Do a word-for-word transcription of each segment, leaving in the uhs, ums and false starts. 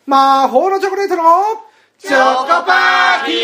魔法のチョコレートのチョコパーティー、イ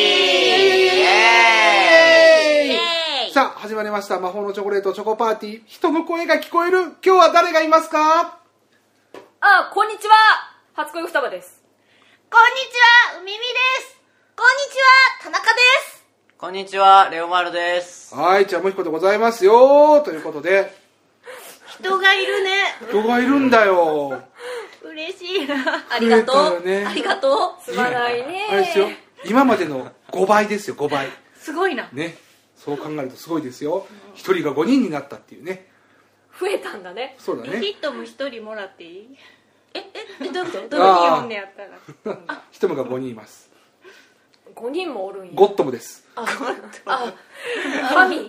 エーイ。さあ始まりました、魔法のチョコレートチョコパーティー。人の声が聞こえる。今日は誰がいますか？ あ、こんにちは、初恋双葉です。 こんにちは、うみみです。こんにちは、田中です。 こんにちは、レオマルです。 はい、じゃあもひこでございますよということで、 人がいるね。 人がいるんだよ。 嬉しいな。ありがとう、 ね、 ありがとう。 すまないね。 あれですよ、今までのごばいですよ、ごばい。 すごいなね、そう考えるとすごいですよ。ひとりがごにんになったっていうね。 増えたんだね。 そうだね。 ヒットもひとりもらっていい？えええ、どういうこと？ どういうこと？ よんねやったらひとむがごにんいます。 ごにんもおるんや。 ゴットムです。 あ、あ、神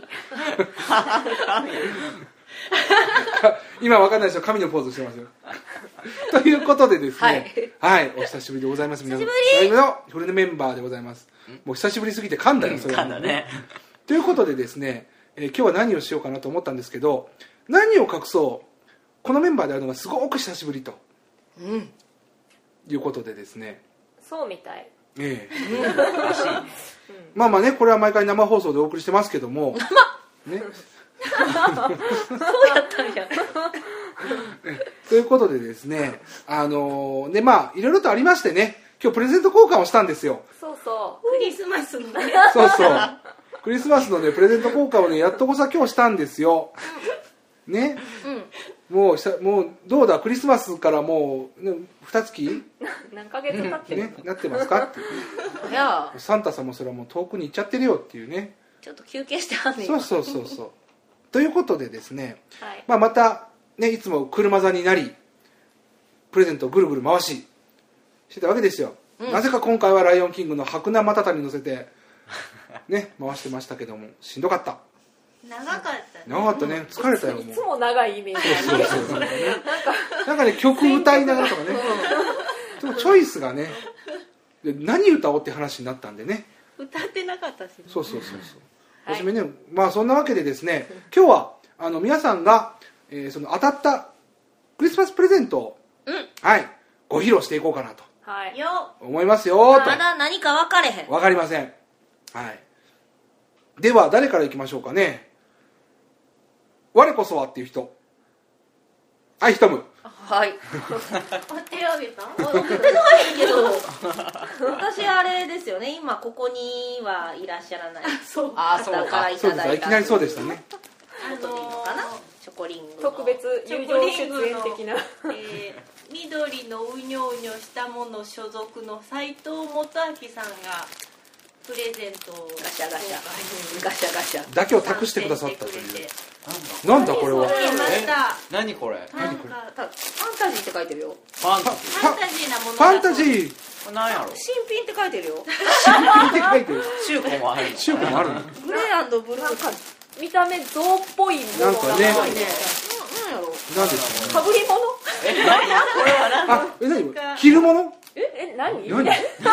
今わかんないでしょ、神のポーズしてますよということでですね、はい、はい、お久しぶりでございます。皆さん、久しぶりのフルメンバーでございます。もう久しぶりすぎて噛んだよ、それ噛んだね。 ということでですね、えー、今日は何をしようかなと思ったんですけど、何を隠そう、このメンバーであるのがすごく久しぶりと、うん、いうことでですね、 そうみたい。 ええ、うん、まあまあね、これは毎回生放送でお送りしてますけども、ね、 そうやったんやということでですね、あのー、ね、まあいろいろとありましてね、今日プレゼント交換をしたんですよ。 そうそう、 クリスマスのね、 そうそう、クリスマスのねプレゼント交換をねやっとこさ今日したんですよね、うん、もうもうどうだ、クリスマスからもう、ね、にかげつ何ヶ月経ってる、 ね、なってますかっていやサンタさんもそれはもう遠くに行っちゃってるよっていうね、 ちょっと休憩してはんねん。 そうそうそうそうということでですね、 はい、 まあ、またね、いつも車座になりプレゼントをぐるぐる回ししてたわけですよ、うん、なぜか今回はライオンキングの白菜マタタに乗せてね回してましたけども、しんどかった。 長かったね。 長かったね、疲れたよ。もういつも長いイメージ。 そうそうそうそうなんかなんかね、曲歌いながらとかね、でもチョイスがね、で何歌おうって話になったんでね、 歌ってなかったし、ね、 そうそうそうそう、 はい、 初めね、まあそんなわけでですね、今日はあの皆さんが、えー、その当たったクリスマスプレゼントを、うん、はい、ご披露していこうかなと、はい、思いますよと。 まだ何か分かれへん。 分かりません。はい。では誰からいきましょうかね。我こそはっていう人。はい、ひとむ。 はい。手を挙げた？送ってないけど。私あれですよね。今ここにはいらっしゃらない。 そう。 あ、そうか。いただいた。 いきなりそうでしたね。 あのチョコリング特別友情出演的な、 えー、緑のうにょうにょしたもの所属の斉藤元明さんがプレゼントをガシャガシャガシャガシャだけを託してくださったという。なんだこれは。 何これ。 なんかファンタジーって書いてるよ。 ファンタジー。 ファンタジーなもの。 ファンタジー。 何やろ。 新品って書いてるよ。 新品って書いてる。 中古もある。 中古もある。 グレー&ブルーか。 見た目象っぽいものなんかね。なんやろ。 なんですか。かぶり物？ え、何？これは何？ あ、え、何？着るもの？ え、え、何？ 何？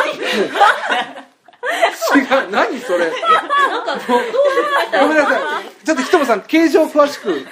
違う、何それ。 なんかどうごめんなさい。ちょっとひともさん形状詳しく。 これ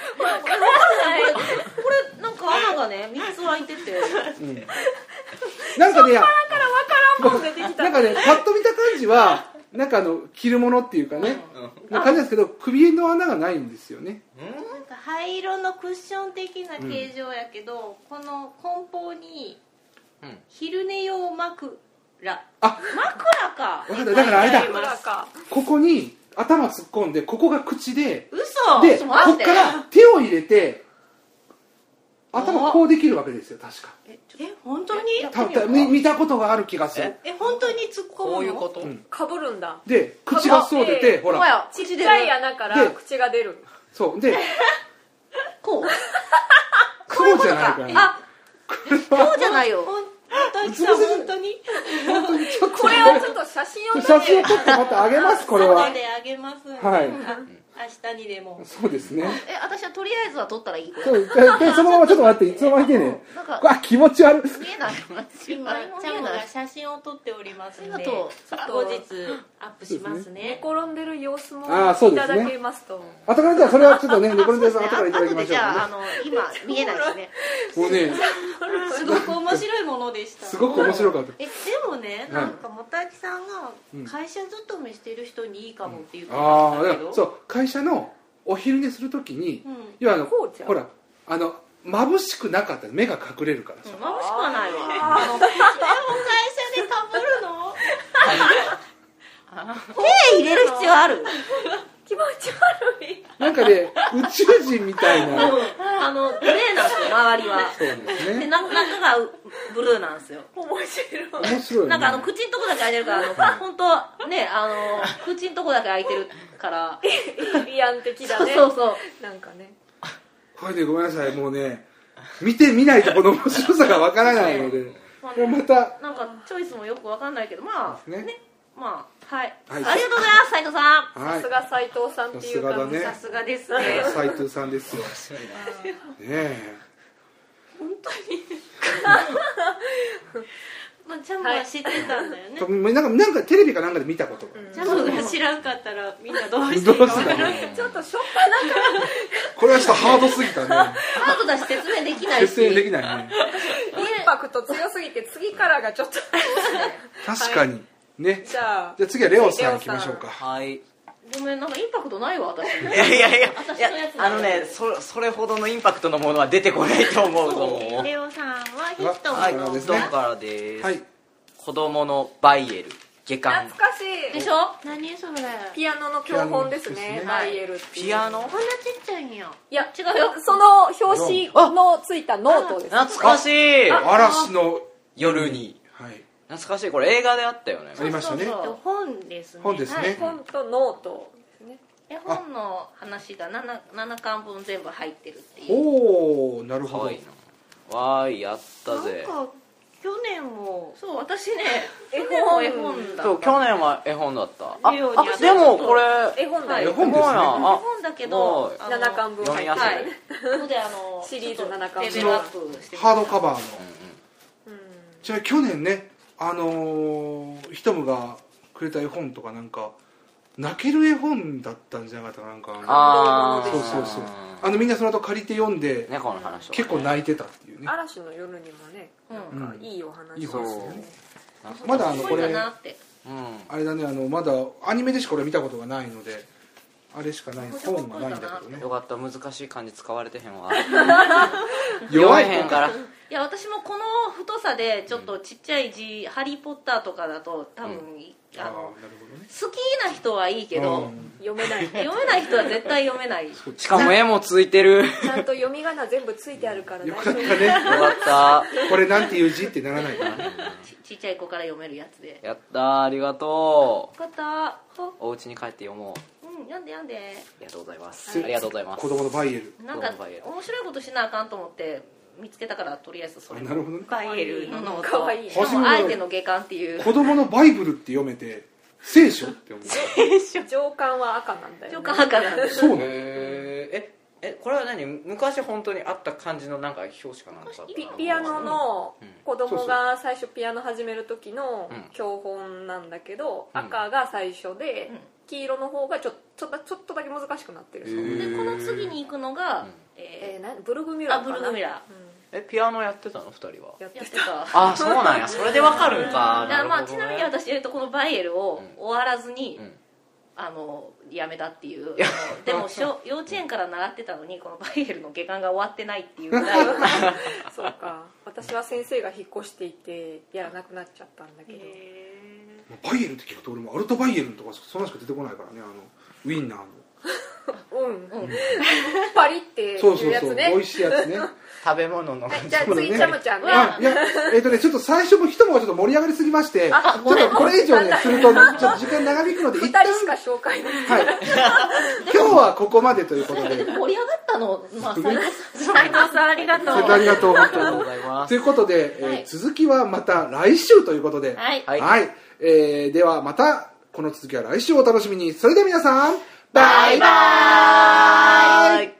なんか穴がねみっつ開いてて。 うん、なんかね、 だから分からんもん出てきた。 なんかね、パッと見た感じはなんかあの着るものっていうかね、うん、な感じなんですけど、首の穴がないんですよね。 なんか灰色のクッション的な形状やけど、うん、この梱包に昼寝用枕。あ、枕か。 分かった。だからあれだ。ここに頭突っ込んで、ここが口で、 嘘で、こっから手を入れて頭こうできるわけですよ、確か。 え、本当に？ たた見, 見たことがある気がする。 え、本当に突っ込むの？ こういうこと？ かぶるんだ。 で、口がそう出て、ほら、 ちっちゃい穴から口が出る。 そうで、 こうこうじゃないからね。 あ、こうじゃないよ。本当にこれはちょっと写真を撮って写真を撮ってまたあげます。これは後であげます。 はい。 明日にでも。 そうですね。 え、私はとりあえずは撮ったらいい。 そうで、そのままちょっと待って、いつの間にね。なんか、あ、気持ち悪い。 見えない。今ちゃんが写真を撮っておりますので、後日アップしますね。 寝転んでる様子もいただけますと。 後からじゃあそれはちょっとね、寝転んでる様子後からいただきましょう。 じゃああの今見えないですね。 もうね、 すごく面面白いものでした。 すごく面白かった。 えでもね、なんかもたきさんが会社勤めしてる人にいいかもって言ってましたけど、 ああ、そう、会社のお昼寝するときに、 うん、 要はあのほらあの眩しくなかった、目が隠れるからさ。 眩しくはないわ。あの会社でかぶるの？手入れる必要ある？ 気持ち悪い。 なんかね、宇宙人みたいな。 あのグレーなんですよ、周りは。 そうですね。 で中がブルーなんですよ。 面白い。 面白い、ね。 なんかあの口のとこだけ開いてるから、あの本当ね、あの口のとこだけ開いてるから。 エイリアン的だね。 そうそうそう。 なんかね。 これね、ごめんなさい、もうね、見てみないとこの面白さがわからないので、まあね、またなんかチョイスもよくわかんないけど、まあね、ね、ままあはい、はい、ありがとうございます斉藤さん、 はい、さすが斉藤さんっていう感じ、 さすがですね斉藤さんですよねえ本当にまあ、チャムは知ってたんだよね、 はい、なんかなんかテレビかなんかで見たことが、 うん、チャムが知らんかったらみんなどうしていいか分からないちょっとしょっぱなこれはちょっとハードすぎたねハードだし説明できないし説明できないねインパクト強すぎて次からがちょっと確かに、はい、ねじゃあじゃあ次はレオさん行きましょうか。 はい、 ごめん、なんかインパクトないわ私いやいやいや私のやつあのね そ, それほどのインパクトのものは出てこないと思うぞ。 レオさんはヒットはい、 のヒットからです、 はい、 子供のバイエル下巻懐かしいでしょ。何それピアノの教本ですね、バイエルっていうピアノこんなちっちゃいんや。 いや違うよ、その表紙のついたノートです、ね、 懐かしい。 嵐の夜に、 はい、 懐かしい。これ映画であったよね。 ありましたね。 本ですね。 本ですね、 はい、本とノートですね。 絵本の話が 7, 7巻分全部入ってるっていう。 おお、なるほど。 かわいいな。わーい、やったぜ。 なんか去年もそう私ね絵本絵本だった。 そう去年は絵本だった。ああでもこれ絵本だよ。 絵本ですね。絵本だけどななかんぶん入ってる。 はい。ここであのシリーズななかんぶんレベルアップしてハードカバーの。 うんうん、 じゃあ去年ね、あのー、ひとむがくれた絵本とかなんか泣ける絵本だったんじゃなかったかなんか。 ああそうそうそう。あのみんなその後借りて読んで、 猫の話、ね、 結構泣いてたっていうね。 嵐の夜にもね、なんかいいお話、 いい話ですね。まだあのこれ、うん、あれだね、あのまだアニメでしかこれ見たことがないので、あれしかない本がないんだけどね。 よかった、難しい漢字使われてへんわ。 弱いへんから。 いや私もこの太さでちょっとちっちゃい字、うん、ハリーポッターとかだと多分、うん、あの、ね、好きな人はいいけど、うん、 読めない読めない人は絶対読めない。 しかも絵もついてる。 ちゃんと読み仮名全部ついてあるからよかったね。よかった。 これなんていう字ってならないかな。 ち, ちっちゃい子から読めるやつで。 やったー、ありがとう。よかった。 お家に帰って読もう。 うん、読んで読んで。 ありがとうございます。はい、ありがとうございます。 子供のバイエル。 なんか面白いことしなあかんと思って見つけたからとりあえずそれ。 なるほどね。 バイエルのノート。 かわいい。 しかもあえての下巻っていう。 子供のバイブルって読めて聖書って思う。 聖書。上巻は赤なんだよ、ね。 上巻赤なんだよ。 そうなの。 ええこれは何？昔本当にあった感じのなんか表紙かなんか。 ピ, ピアノの子供が最初ピアノ始める時の教本なんだけど、うん、赤が最初で、うん、黄色の方がちょっとちょっとだけ難しくなってる。 でこの次に行くのが、うん、 えー、なブルグミュラーかな。 あブルグミュラー。うん、 えピアノやってたのふたりは？ やってた。 あそうなんや。それでわかるんか。 だからまあちなみに私このバイエルを終わらずに、うん、あのやめたっていう。でも幼稚園から習ってたのにこのバイエルの下巻が終わってないっていうぐらい。 そうか。私は先生が引っ越していてやらなくなっちゃったんだけど。 バイエルって聞くと俺もアルトバイエルとかそんなしか出てこないからね、あのウィンナーの。 うんうん、パリっていうやつね。 そうそうそう、美味しいやつね。 食べ物の。 じゃあ次チャムちゃんね。 あいやえっとねちょっと最初も人もちょっと盛り上がりすぎまして、ちょっとこれ以上ねするとちょっと時間長引くのでふたりしか紹介できない。 はい。今日はここまでということで。 盛り上がったの、まあ斉藤さんありがとう。 ありがとう本当に。 ありがとうございます。 ということで、えー、続きはまた来週ということで、 はい。 はい。はい、えー、ではまたこの続きは来週お楽しみに。それでは皆さん。バイバーイ。